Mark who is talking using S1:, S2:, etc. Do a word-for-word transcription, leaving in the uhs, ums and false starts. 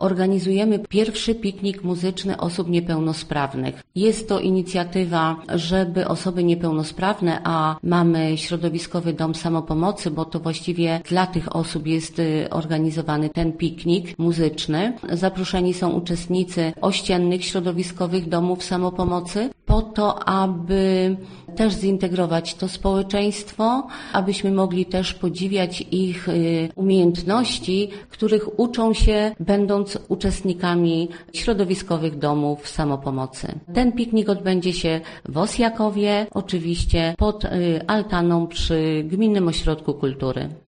S1: organizujemy pierwszy piknik muzyczny osób niepełnosprawnych. Jest to inicjatywa, żeby osoby niepełnosprawne, a mamy środowiskowy dom samopomocy, bo to właściwie dla tych osób jest organizowany ten piknik muzyczny. Zaproszeni są uczestnicy ościennych środowiskowych domów samopomocy po to, aby też zintegrować to społeczeństwo, abyśmy mogli też podziwiać ich umiejętności, których uczą się będąc uczestnikami środowiskowych domów samopomocy. Ten piknik odbędzie się w Osjakowie, oczywiście pod altaną przy Gminnym Ośrodku Kultury.